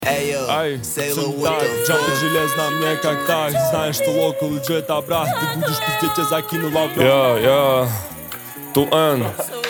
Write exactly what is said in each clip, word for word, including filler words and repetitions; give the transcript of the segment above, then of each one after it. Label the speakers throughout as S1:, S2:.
S1: Ай, все не так, джампит железно, мне как так. Знаешь, что локал и джет обрат. Ты будешь пиздеть, я закину во враг. Я, я, ту эн.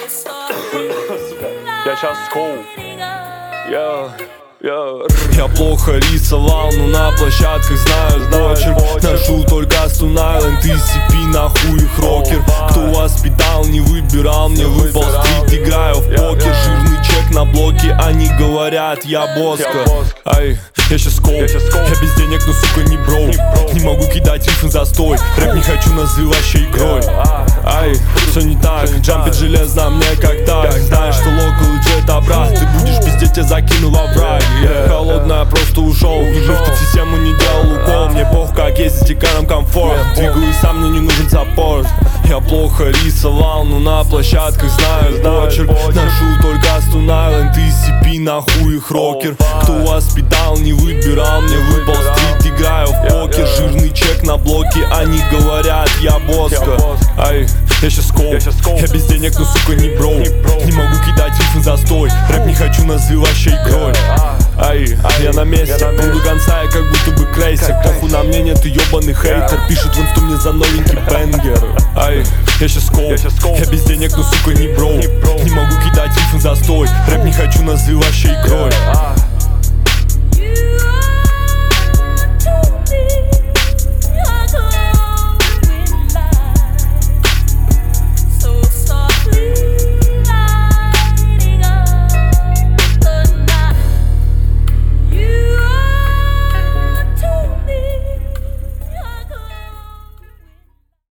S2: Я сейчас скоу.
S1: Я, я, я плохо рисовал, но на площадках знаю почерк. Ношу только Stone Island, ти си пи, нахуй их рокер. Кто воспитал, не выбирал, мне выпал стрит. Играю в покер, жирный чек на блоке. Они говорят, я боска. Ай, я щас скоу, я без денег, но сука не броу. Не могу кидать рифм за стой. Рэп не хочу называть вообще игрой. Ай, все не так, джампит железно, мне как так. Знаешь, что локал и джет обрат. Ты будешь пиздеть, я закину во враг. Холодная, просто ушел. Уже в систему не делал укол. Мне пох, как ездить, эконом комфорт. Двигаюсь сам, мне не нужен саппорт. Я плохо рисовал, но на площадках знаю почерк. Ношу только Stone Island, ти си пи, нахуй их рокер. Кто воспитал, не выбирал, мне выпал стрит. Играю в покер, жирный чек на блоке. Они говорят, я боска. Ай, я щас скоу, я без денег, но сука не броу. Не могу кидать рифм за стой. Рэп не хочу называть вообще игрой. Ай, я на месте, пол до конца, я как будто бы крейсер. Похуй на мне, ты ёбаный хейтер. Пишет в инсту мне за новенький бенгер. Ай, я щас скоу, я без денег, но сука не броу. Не могу кидать рифм за стой. Рэп не хочу называть вообще игрой.